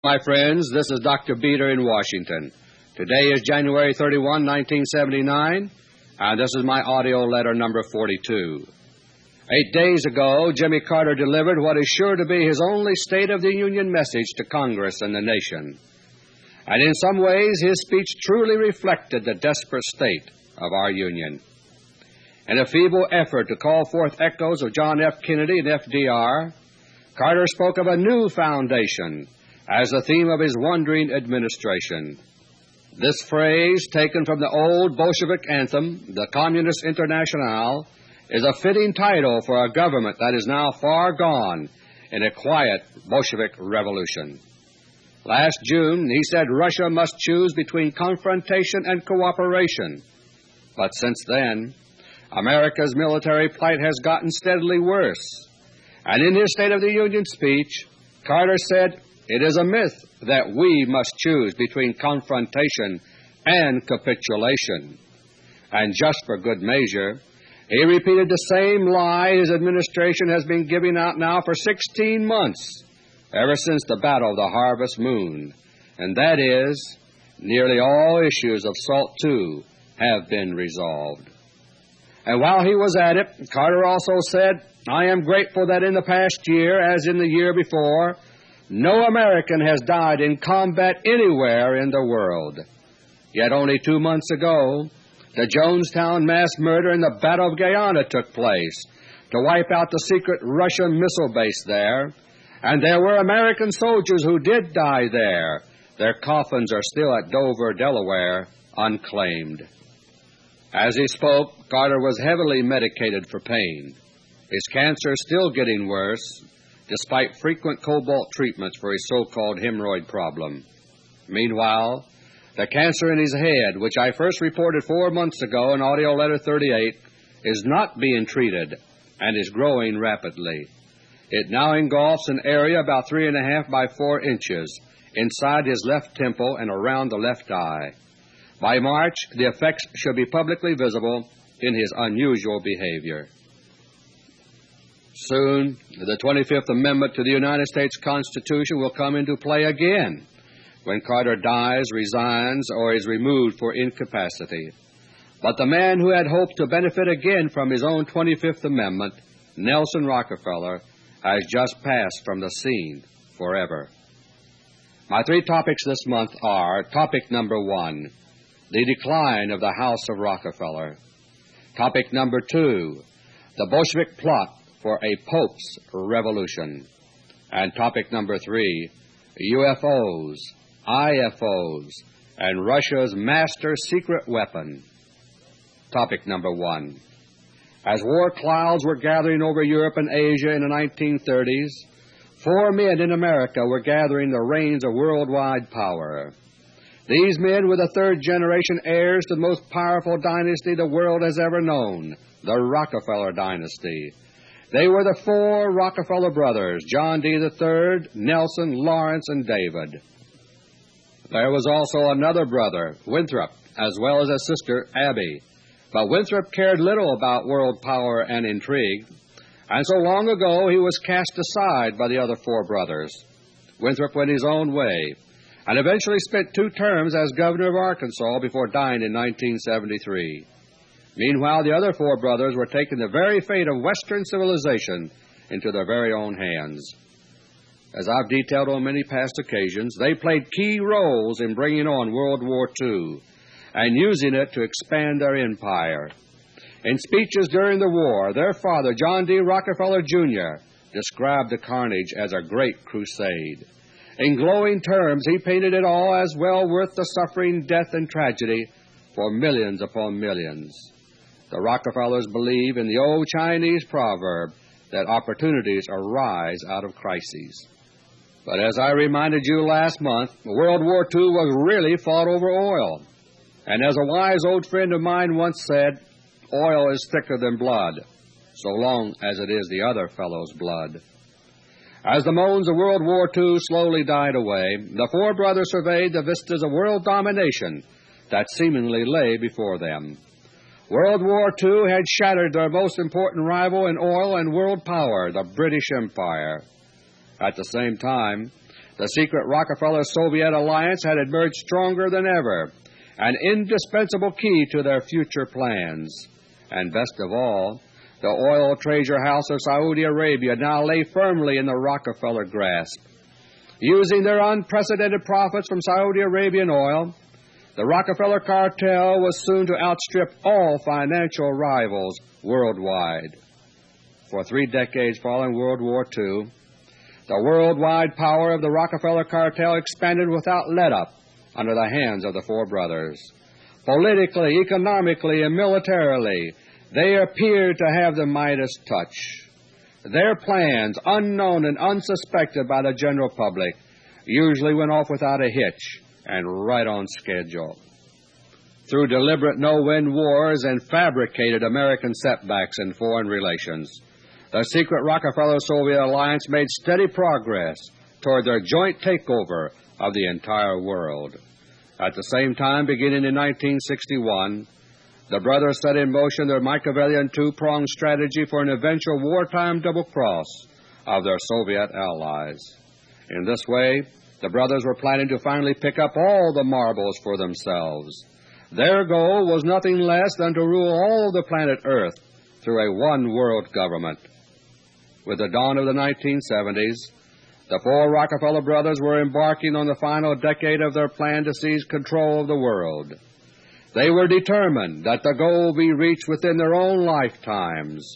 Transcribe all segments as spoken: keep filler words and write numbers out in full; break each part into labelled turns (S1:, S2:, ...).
S1: My friends, this is Doctor Beter in Washington. Today is January thirty-first, nineteen seventy-nine, and this is my audio letter number forty-two. Eight days ago, Jimmy Carter delivered what is sure to be his only State of the Union message to Congress and the nation. And in some ways, his speech truly reflected the desperate state of our Union. In a feeble effort to call forth echoes of John F. Kennedy and F D R, Carter spoke of a new foundation as the theme of his wandering administration. This phrase, taken from the old Bolshevik anthem, the Communist Internationale, is a fitting title for a government that is now far gone in a quiet Bolshevik revolution. Last June, he said Russia must choose between confrontation and cooperation. But since then, America's military plight has gotten steadily worse. And in his State of the Union speech, Carter said, "It is a myth that we must choose between confrontation and capitulation." And just for good measure, he repeated the same lie his administration has been giving out now for sixteen months, ever since the Battle of the Harvest Moon, and that is, nearly all issues of SALT two have been resolved. And while he was at it, Carter also said, "I am grateful that in the past year, as in the year before, no American has died in combat anywhere in the world." Yet only two months ago, the Jonestown mass murder in the Battle of Guyana took place to wipe out the secret Russian missile base there, and there were American soldiers who did die there. Their coffins are still at Dover, Delaware, unclaimed. As he spoke, Carter was heavily medicated for pain. His cancer is still getting worse, despite frequent cobalt treatments for his so-called hemorrhoid problem. Meanwhile, the cancer in his head, which I first reported four months ago in AUDIO LETTER thirty-eight, is not being treated and is growing rapidly. It now engulfs an area about three and a half by four inches inside his left temple and around the left eye. By March, the effects should be publicly visible in his unusual behavior. Soon, the twenty-fifth Amendment to the United States Constitution will come into play again when Carter dies, resigns, or is removed for incapacity. But the man who had hoped to benefit again from his own twenty-fifth Amendment, Nelson Rockefeller, has just passed from the scene forever. My three topics this month are: Topic number one, the decline of the House of Rockefeller; Topic number two, the Bolshevik plot for a Pope's revolution; and Topic number three, U F Os, I F Os, and Russia's master secret weapon. Topic number one. As war clouds were gathering over Europe and Asia in the nineteen thirties, four men in America were gathering the reins of worldwide power. These men were the third-generation heirs to the most powerful dynasty the world has ever known, the Rockefeller dynasty. They were the four Rockefeller brothers, John D. the third, Nelson, Lawrence, and David. There was also another brother, Winthrop, as well as a sister, Abby. But Winthrop cared little about world power and intrigue, and so long ago he was cast aside by the other four brothers. Winthrop went his own way, and eventually spent two terms as governor of Arkansas before dying in nineteen seventy-three. Meanwhile, the other four brothers were taking the very fate of Western civilization into their very own hands. As I've detailed on many past occasions, they played key roles in bringing on World War Two and using it to expand their empire. In speeches during the war, their father, John D. Rockefeller, Junior, described the carnage as a great crusade. In glowing terms, he painted it all as well worth the suffering, death, and tragedy for millions upon millions. The Rockefellers believe in the old Chinese proverb that opportunities arise out of crises. But as I reminded you last month, World War Two was really fought over oil. And as a wise old friend of mine once said, oil is thicker than blood, so long as it is the other fellow's blood. As the moans of World War Two slowly died away, the four brothers surveyed the vistas of world domination that seemingly lay before them. World War Two had shattered their most important rival in oil and world power, the British Empire. At the same time, the secret Rockefeller-Soviet alliance had emerged stronger than ever, an indispensable key to their future plans. And best of all, the oil treasure house of Saudi Arabia now lay firmly in the Rockefeller grasp. Using their unprecedented profits from Saudi Arabian oil, the Rockefeller cartel was soon to outstrip all financial rivals worldwide. For three decades following World War Two, the worldwide power of the Rockefeller cartel expanded without let-up under the hands of the four brothers. Politically, economically, and militarily, they appeared to have the Midas touch. Their plans, unknown and unsuspected by the general public, usually went off without a hitch and right on schedule. Through deliberate no-win wars and fabricated American setbacks in foreign relations, the secret Rockefeller-Soviet alliance made steady progress toward their joint takeover of the entire world. At the same time, beginning in nineteen sixty-one, the brothers set in motion their Machiavellian two-pronged strategy for an eventual wartime double-cross of their Soviet allies. In this way, the brothers were planning to finally pick up all the marbles for themselves. Their goal was nothing less than to rule all the planet Earth through a one-world government. With the dawn of the nineteen seventies, the four Rockefeller brothers were embarking on the final decade of their plan to seize control of the world. They were determined that the goal be reached within their own lifetimes.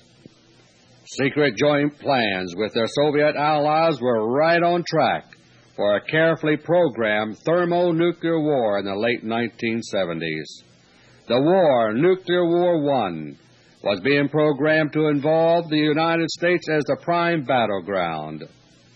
S1: Secret joint plans with their Soviet allies were right on track for a carefully programmed thermonuclear war in the late nineteen seventies. The war, Nuclear War One, was being programmed to involve the United States as the prime battleground.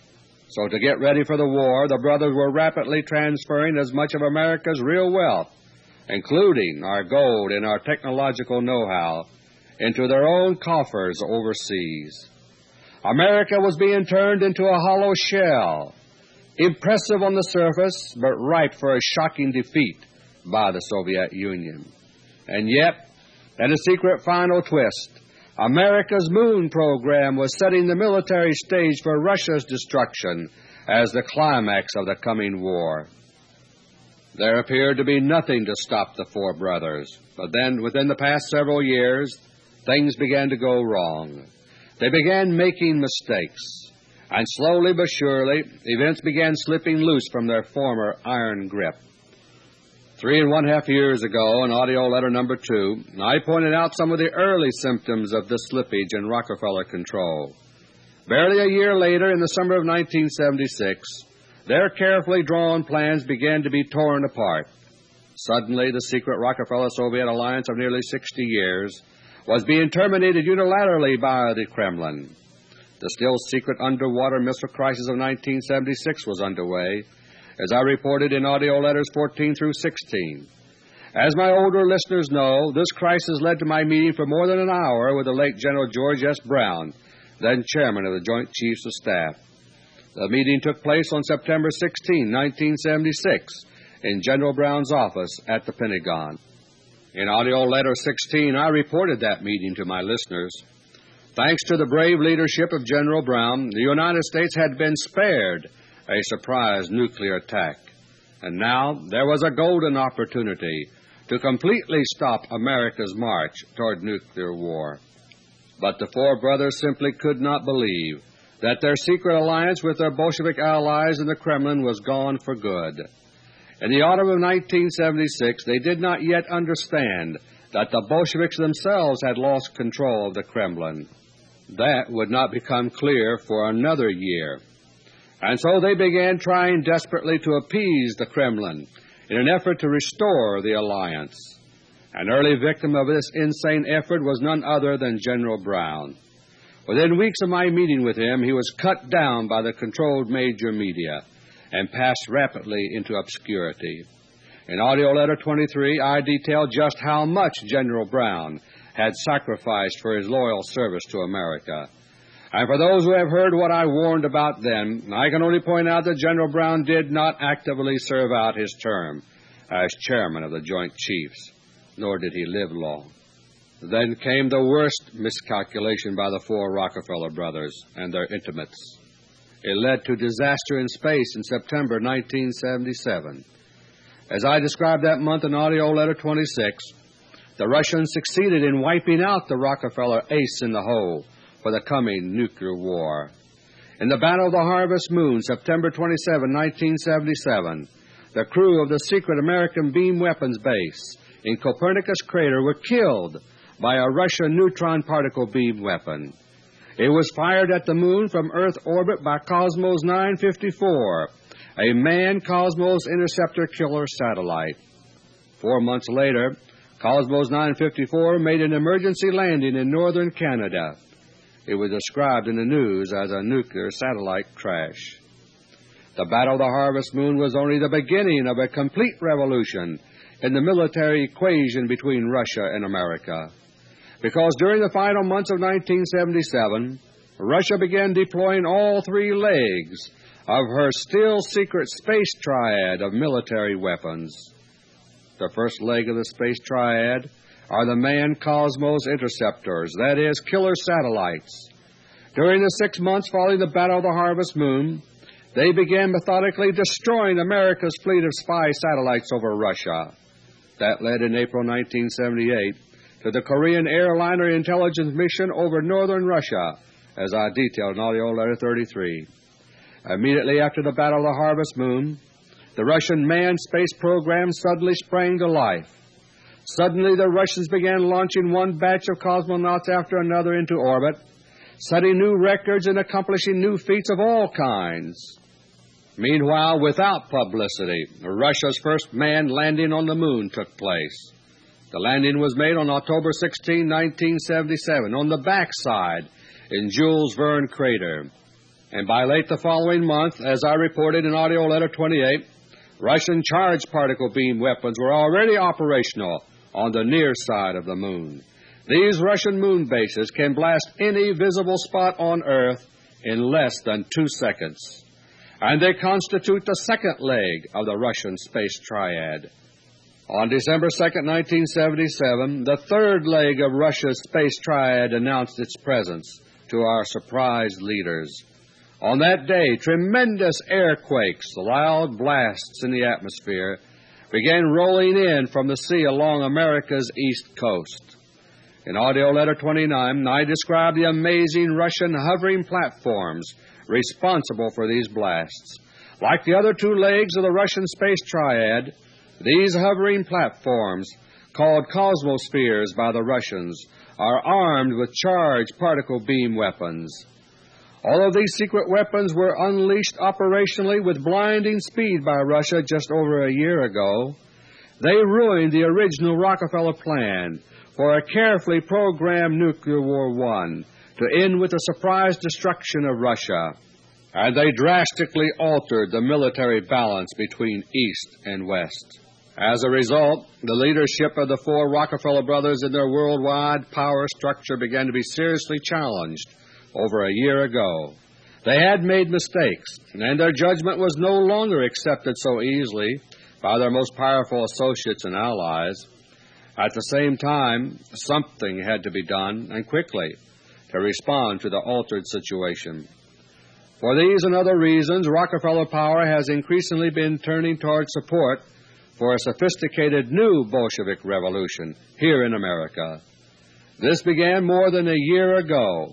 S1: So to get ready for the war, the brothers were rapidly transferring as much of America's real wealth, including our gold and our technological know-how, into their own coffers overseas. America was being turned into a hollow shell, impressive on the surface, but ripe for a shocking defeat by the Soviet Union. And yet, in a secret final twist, America's moon program was setting the military stage for Russia's destruction as the climax of the coming war. There appeared to be nothing to stop the four brothers, but then, within the past several years, things began to go wrong. They began making mistakes, and slowly but surely, events began slipping loose from their former iron grip. Three and one-half years ago, in AUDIO LETTER number two, I pointed out some of the early symptoms of this slippage in Rockefeller control. Barely a year later, in the summer of nineteen seventy-six, their carefully drawn plans began to be torn apart. Suddenly, the secret Rockefeller-Soviet alliance of nearly sixty years was being terminated unilaterally by the Kremlin. The still secret underwater missile crisis of nineteen seventy-six was underway, as I reported in AUDIO LETTERS fourteen through sixteen. As my older listeners know, this crisis led to my meeting for more than an hour with the late General George S. Brown, then Chairman of the Joint Chiefs of Staff. The meeting took place on September sixteenth, nineteen seventy-six, in General Brown's office at the Pentagon. In AUDIO LETTER sixteen, I reported that meeting to my listeners. Thanks to the brave leadership of General Brown, the United States had been spared a surprise nuclear attack. And now there was a golden opportunity to completely stop America's march toward nuclear war. But the four brothers simply could not believe that their secret alliance with their Bolshevik allies in the Kremlin was gone for good. In the autumn of nineteen seventy-six, they did not yet understand that the Bolsheviks themselves had lost control of the Kremlin. That would not become clear for another year. And so they began trying desperately to appease the Kremlin in an effort to restore the alliance. An early victim of this insane effort was none other than General Brown. Within weeks of my meeting with him, he was cut down by the controlled major media and passed rapidly into obscurity. In AUDIO LETTER twenty-three, I detailed just how much General Brown had sacrificed for his loyal service to America. And for those who have heard what I warned about then, I can only point out that General Brown did not actively serve out his term as chairman of the Joint Chiefs, nor did he live long. Then came the worst miscalculation by the four Rockefeller brothers and their intimates. It led to disaster in space in September nineteen seventy-seven. As I described that month in AUDIO LETTER twenty-six, the Russians succeeded in wiping out the Rockefeller ace in the hole for the coming nuclear war. In the Battle of the Harvest Moon, September twenty-seventh, nineteen seventy-seven, the crew of the secret American beam weapons base in Copernicus Crater were killed by a Russian neutron particle beam weapon. It was fired at the Moon from Earth orbit by Cosmos nine fifty-four, a manned Cosmos Interceptor killer satellite. Four months later, Cosmos nine fifty-four made an emergency landing in northern Canada. It was described in the news as a nuclear satellite crash. The Battle of the Harvest Moon was only the beginning of a complete revolution in the military equation between Russia and America, because during the final months of nineteen seventy-seven, Russia began deploying all three legs of her still-secret space triad of military weapons. The first leg of the space triad are the manned Cosmos Interceptors, that is, killer satellites. During the six months following the Battle of the Harvest Moon, they began methodically destroying America's fleet of spy satellites over Russia. That led in April nineteen seventy-eight to the Korean airliner intelligence mission over northern Russia, as I detailed in AUDIO LETTER thirty-three. Immediately after the Battle of the Harvest Moon, the Russian manned space program suddenly sprang to life. Suddenly the Russians began launching one batch of cosmonauts after another into orbit, setting new records and accomplishing new feats of all kinds. Meanwhile, without publicity, Russia's first manned landing on the Moon took place. The landing was made on October sixteenth, nineteen seventy-seven, on the backside in Jules Verne Crater. And by late the following month, as I reported in AUDIO LETTER twenty-eight, Russian charged particle beam weapons were already operational on the near side of the Moon. These Russian moon bases can blast any visible spot on Earth in less than two seconds, and they constitute the second leg of the Russian space triad. On December second, nineteen seventy-seven, the third leg of Russia's space triad announced its presence to our surprised leaders. On that day, tremendous airquakes, loud blasts in the atmosphere, began rolling in from the sea along America's east coast. In AUDIO LETTER twenty-nine, I described the amazing Russian hovering platforms responsible for these blasts. Like the other two legs of the Russian space triad, these hovering platforms, called cosmospheres by the Russians, are armed with charged particle beam weapons. All of these secret weapons were unleashed operationally with blinding speed by Russia just over a year ago. They ruined the original Rockefeller plan for a carefully programmed Nuclear War One to end with the surprise destruction of Russia, and they drastically altered the military balance between East and West. As a result, the leadership of the four Rockefeller brothers in their worldwide power structure began to be seriously challenged over a year ago. They had made mistakes, and their judgment was no longer accepted so easily by their most powerful associates and allies. At the same time, something had to be done, and quickly, to respond to the altered situation. For these and other reasons, Rockefeller power has increasingly been turning toward support for a sophisticated new Bolshevik revolution here in America. This began more than a year ago.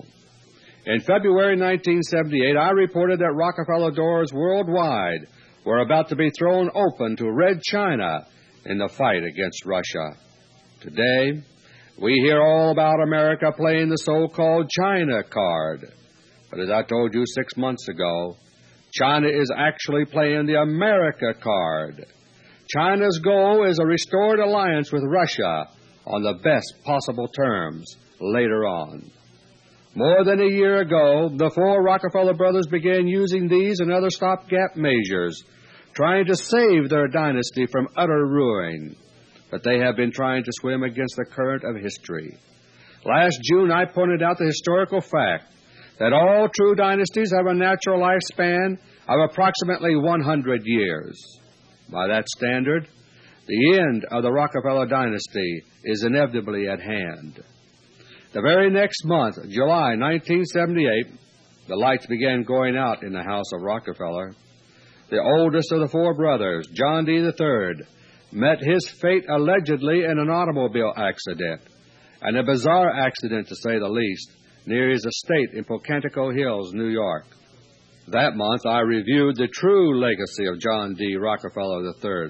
S1: In February nineteen seventy-eight, I reported that Rockefeller doors worldwide were about to be thrown open to Red China in the fight against Russia. Today, we hear all about America playing the so-called China card. But as I told you six months ago, China is actually playing the America card. China's goal is a restored alliance with Russia on the best possible terms later on. More than a year ago, the four Rockefeller brothers began using these and other stopgap measures, trying to save their dynasty from utter ruin. But they have been trying to swim against the current of history. Last June, I pointed out the historical fact that all true dynasties have a natural lifespan of approximately one hundred years. By that standard, the end of the Rockefeller dynasty is inevitably at hand. The very next month, July nineteen seventy-eight, the lights began going out in the house of Rockefeller. The oldest of the four brothers, John D. the third, met his fate allegedly in an automobile accident, and a bizarre accident to say the least, near his estate in Pocantico Hills, New York. That month I reviewed the true legacy of John D. Rockefeller the third.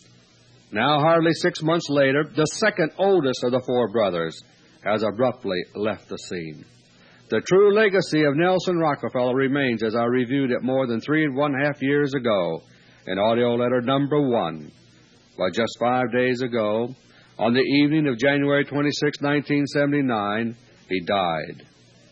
S1: Now, hardly six months later, the second oldest of the four brothers has abruptly left the scene. The true legacy of Nelson Rockefeller remains as I reviewed it more than three and one half years ago in AUDIO LETTER number one. But just five days ago, on the evening of January twenty-sixth, nineteen seventy-nine, he died.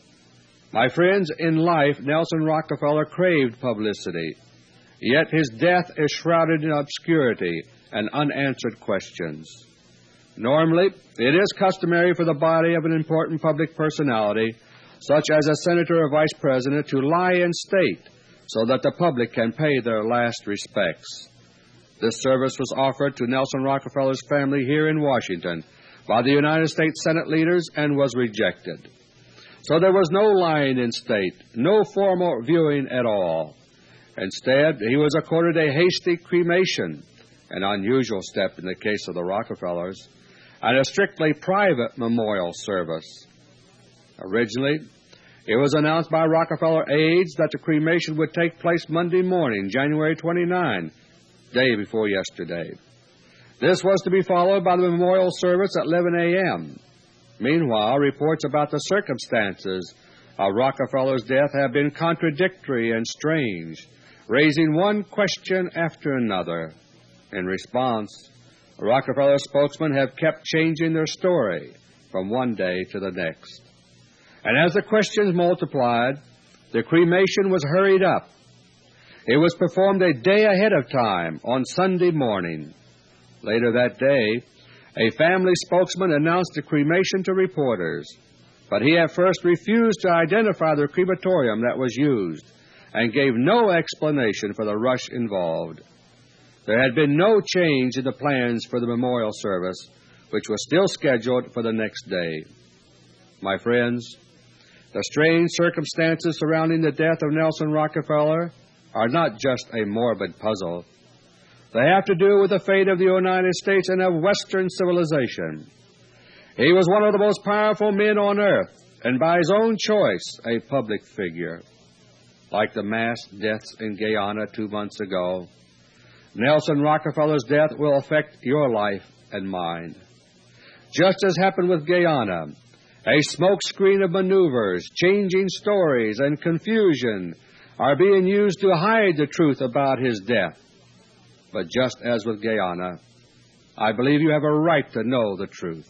S1: My friends, in life, Nelson Rockefeller craved publicity, yet his death is shrouded in obscurity and unanswered questions. Normally, it is customary for the body of an important public personality, such as a senator or vice president, to lie in state so that the public can pay their last respects. This service was offered to Nelson Rockefeller's family here in Washington by the United States Senate leaders and was rejected. So there was no lying in state, no formal viewing at all. Instead, he was accorded a hasty cremation, an unusual step in the case of the Rockefellers, and a strictly private memorial service. Originally, it was announced by Rockefeller aides that the cremation would take place Monday morning, January twenty-ninth, day before yesterday. This was to be followed by the memorial service at eleven a.m. Meanwhile, reports about the circumstances of Rockefeller's death have been contradictory and strange, raising one question after another. In response, Rockefeller spokesmen have kept changing their story from one day to the next. And as the questions multiplied, the cremation was hurried up. It was performed a day ahead of time on Sunday morning. Later that day, a family spokesman announced the cremation to reporters, but he at first refused to identify the crematorium that was used and gave no explanation for the rush involved. There had been no change in the plans for the memorial service, which was still scheduled for the next day. My friends, the strange circumstances surrounding the death of Nelson Rockefeller are not just a morbid puzzle. They have to do with the fate of the United States and of Western civilization. He was one of the most powerful men on earth, and by his own choice, a public figure. Like the mass deaths in Guyana two months ago, Nelson Rockefeller's death will affect your life and mine. Just as happened with Guyana, a smokescreen of maneuvers, changing stories, and confusion are being used to hide the truth about his death. But just as with Guyana, I believe you have a right to know the truth.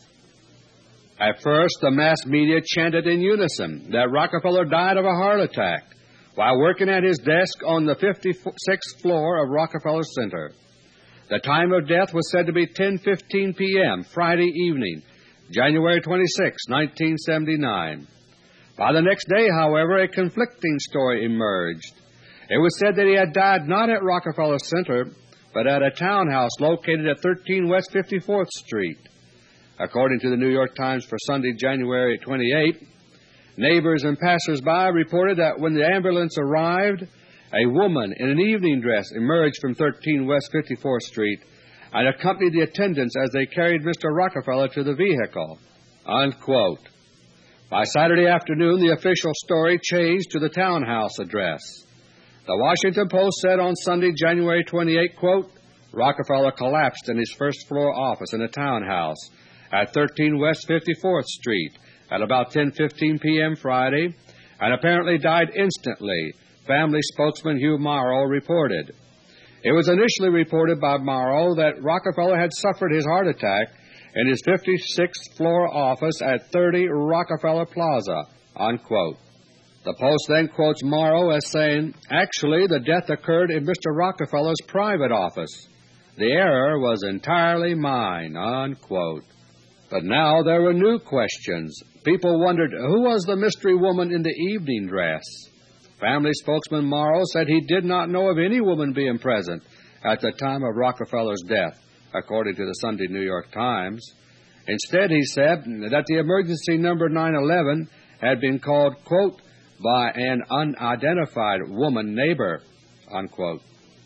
S1: At first, the mass media chanted in unison that Rockefeller died of a heart attack while working at his desk on the fifty-sixth floor of Rockefeller Center. The time of death was said to be ten fifteen p.m., Friday evening, January twenty-sixth, nineteen seventy-nine. By the next day, however, a conflicting story emerged. It was said that he had died not at Rockefeller Center, but at a townhouse located at thirteen West fifty-fourth Street. According to the New York Times for Sunday, January twenty-eighth, neighbors and passers-by reported that when the ambulance arrived, a woman in an evening dress emerged from thirteen West fifty-fourth Street and accompanied the attendants as they carried Mister Rockefeller to the vehicle. Unquote. By Saturday afternoon, the official story changed to the townhouse address. The Washington Post said on Sunday, January twenty-eighth, quote, Rockefeller collapsed in his first-floor office in a townhouse at thirteen West fifty-fourth Street at about ten fifteen p.m. Friday and apparently died instantly, family spokesman Hugh Morrow reported. It was initially reported by Morrow that Rockefeller had suffered his heart attack in his fifty-sixth floor office at thirty Rockefeller Plaza, unquote. The Post then quotes Morrow as saying, actually, the death occurred in Mister Rockefeller's private office. The error was entirely mine, unquote. But now there were new questions. People wondered, who was the mystery woman in the evening dress? Family spokesman Morrow said he did not know of any woman being present at the time of Rockefeller's death, according to the Sunday New York Times. Instead, he said that the emergency number nine eleven had been called, quote, by an unidentified woman neighbor, unquote.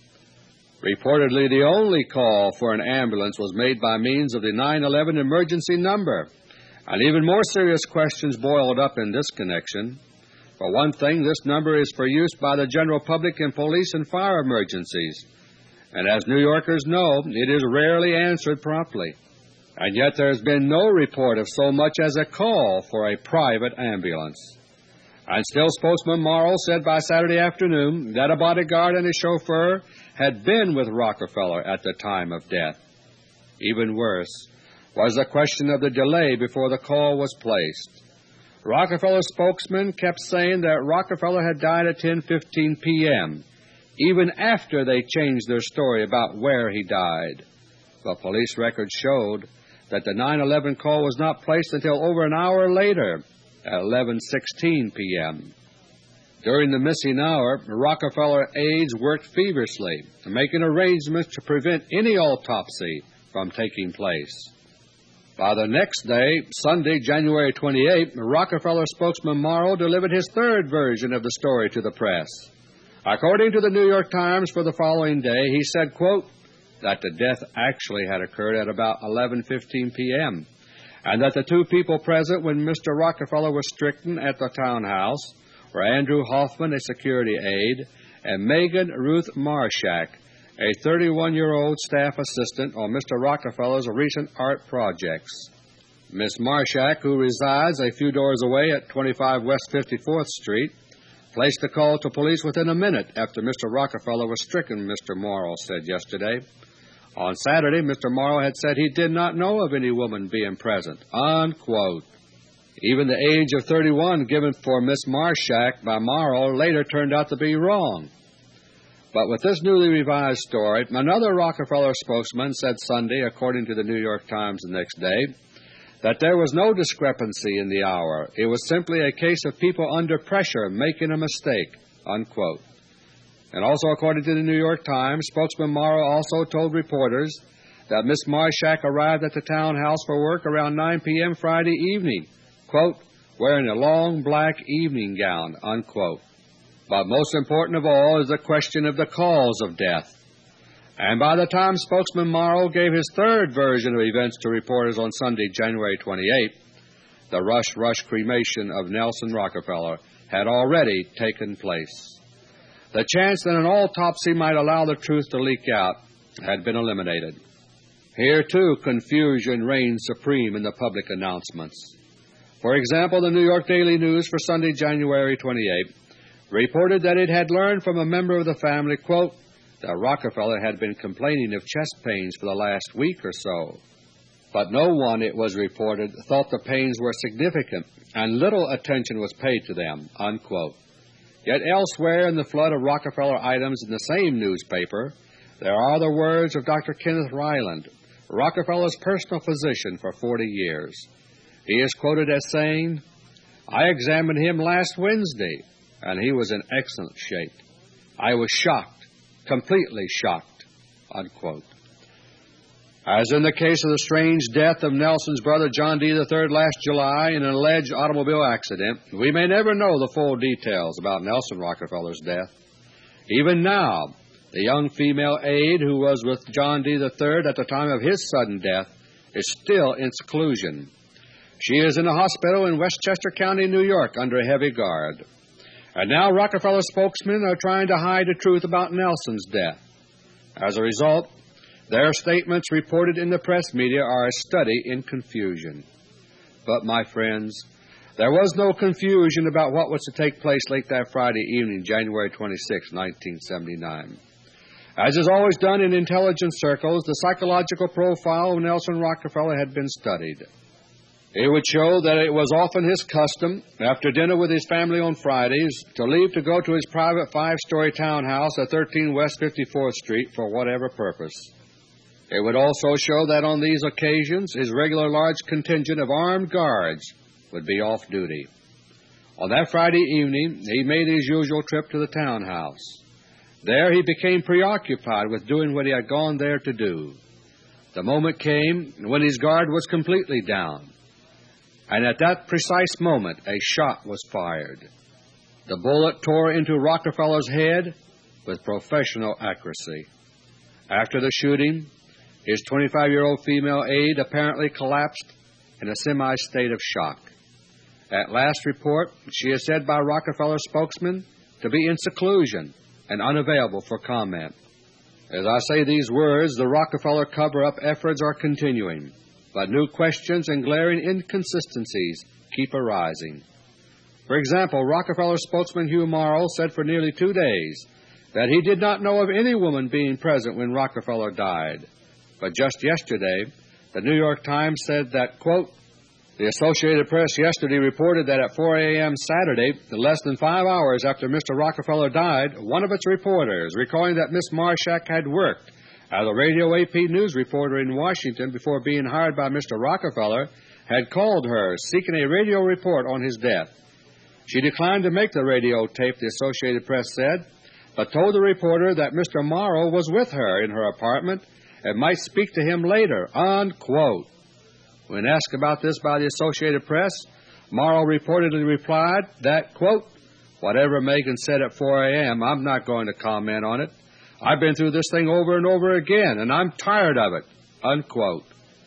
S1: Reportedly, the only call for an ambulance was made by means of the nine eleven emergency number, and even more serious questions boiled up in this connection. For one thing, this number is for use by the general public in police and fire emergencies, and as New Yorkers know, it is rarely answered promptly. And yet there has been no report of so much as a call for a private ambulance. And still, spokesman Morrow said by Saturday afternoon that a bodyguard and a chauffeur had been with Rockefeller at the time of death. Even worse was the question of the delay before the call was placed. Rockefeller's spokesman kept saying that Rockefeller had died at ten fifteen p.m., even after they changed their story about where he died. But police records showed that the nine eleven call was not placed until over an hour later, at eleven sixteen p.m. During the missing hour, Rockefeller aides worked feverishly, making arrangements to prevent any autopsy from taking place. By the next day, Sunday, January twenty-eighth, Rockefeller spokesman Morrow delivered his third version of the story to the press. According to the New York Times for the following day, he said, quote, that the death actually had occurred at about eleven fifteen p.m., and that the two people present when Mister Rockefeller was stricken at the townhouse were Andrew Hoffman, a security aide, and Megan Ruth Marshak, a thirty-one-year-old staff assistant on Mister Rockefeller's recent art projects. Miss Marshak, who resides a few doors away at twenty-five West fifty-fourth Street, placed a call to police within a minute after Mister Rockefeller was stricken, Mister Morrow said yesterday. On Saturday, Mister Morrow had said he did not know of any woman being present, unquote. Even the age of thirty-one given for Miss Marshak by Morrow later turned out to be wrong. But with this newly revised story, another Rockefeller spokesman said Sunday, according to the New York Times the next day, that there was no discrepancy in the hour. It was simply a case of people under pressure making a mistake, unquote. And also, according to the New York Times, spokesman Morrow also told reporters that Miss Marshak arrived at the townhouse for work around nine p.m. Friday evening, quote, wearing a long black evening gown, unquote. But most important of all is the question of the cause of death. And by the time spokesman Morrow gave his third version of events to reporters on Sunday, January twenty-eighth, the rush-rush cremation of Nelson Rockefeller had already taken place. The chance that an autopsy might allow the truth to leak out had been eliminated. Here, too, confusion reigned supreme in the public announcements. For example, the New York Daily News for Sunday, January twenty-eighth, reported that it had learned from a member of the family, quote, that Rockefeller had been complaining of chest pains for the last week or so. But no one, it was reported, thought the pains were significant, and little attention was paid to them, unquote. Yet elsewhere in the flood of Rockefeller items in the same newspaper, there are the words of Doctor Kenneth Ryland, Rockefeller's personal physician for forty years. He is quoted as saying, I examined him last Wednesday, and he was in excellent shape. I was shocked, completely shocked, unquote. As in the case of the strange death of Nelson's brother John D. the third last July in an alleged automobile accident, we may never know the full details about Nelson Rockefeller's death. Even now, the young female aide who was with John D. the third at the time of his sudden death is still in seclusion. She is in a hospital in Westchester County, New York, under a heavy guard. And now Rockefeller spokesmen are trying to hide the truth about Nelson's death. As a result, their statements reported in the press media are a study in confusion. But, my friends, there was no confusion about what was to take place late that Friday evening, January twenty-sixth, nineteen seventy-nine. As is always done in intelligence circles, the psychological profile of Nelson Rockefeller had been studied. It would show that it was often his custom, after dinner with his family on Fridays, to leave to go to his private five-story townhouse at thirteen West fifty-fourth Street for whatever purpose. It would also show that on these occasions his regular large contingent of armed guards would be off duty. On that Friday evening, he made his usual trip to the townhouse. There he became preoccupied with doing what he had gone there to do. The moment came when his guard was completely down, and at that precise moment a shot was fired. The bullet tore into Rockefeller's head with professional accuracy. After the shooting, his twenty-five-year-old female aide apparently collapsed in a semi-state of shock. At last report, she is said by Rockefeller spokesman to be in seclusion and unavailable for comment. As I say these words, the Rockefeller cover-up efforts are continuing, but new questions and glaring inconsistencies keep arising. For example, Rockefeller spokesman Hugh Morrow said for nearly two days that he did not know of any woman being present when Rockefeller died. But just yesterday, the New York Times said that, quote, "The Associated Press yesterday reported that at four a.m. Saturday, less than five hours after Mister Rockefeller died, one of its reporters, recalling that Miss Marshak had worked as a Radio A P News reporter in Washington before being hired by Mister Rockefeller, had called her seeking a radio report on his death. She declined to make the radio tape," the Associated Press said, but told the reporter that Mister Morrow was with her in her apartment and might speak to him later, unquote. When asked about this by the Associated Press, Morrow reportedly replied that, quote, "Whatever Megan said at four a.m., I'm not going to comment on it. I've been through this thing over and over again, and I'm tired of it," unquote.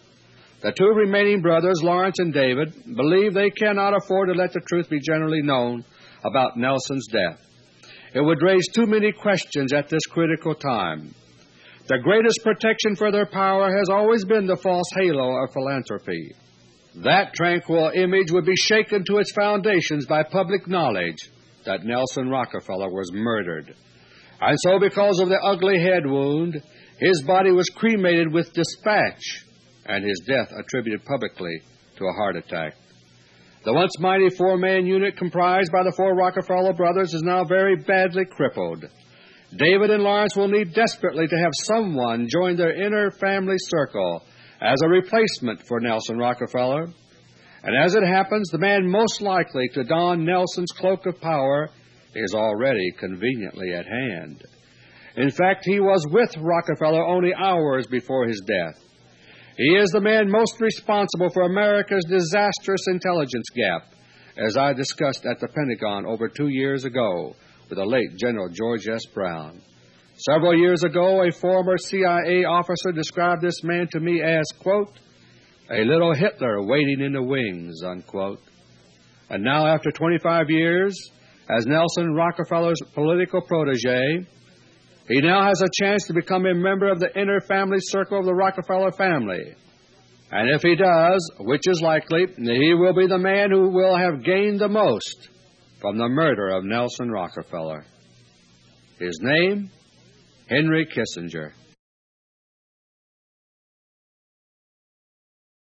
S1: The two remaining brothers, Lawrence and David, believe they cannot afford to let the truth be generally known about Nelson's death. It would raise too many questions at this critical time. The greatest protection for their power has always been the false halo of philanthropy. That tranquil image would be shaken to its foundations by public knowledge that Nelson Rockefeller was murdered. And so, because of the ugly head wound, his body was cremated with dispatch, and his death attributed publicly to a heart attack. The once mighty four-man unit comprised by the four Rockefeller brothers is now very badly crippled. David and Lawrence will need desperately to have someone join their inner family circle as a replacement for Nelson Rockefeller. And as it happens, the man most likely to don Nelson's cloak of power is already conveniently at hand. In fact, he was with Rockefeller only hours before his death. He is the man most responsible for America's disastrous intelligence gap, as I discussed at the Pentagon over two years ago with the late General George S. Brown. Several years ago, a former C I A officer described this man to me as, quote, "a little Hitler waiting in the wings," unquote. And now, after twenty-five years, as Nelson Rockefeller's political protege, he now has a chance to become a member of the inner family circle of the Rockefeller family. And if he does, which is likely, he will be the man who will have gained the most from the murder of Nelson Rockefeller. His name, Henry Kissinger.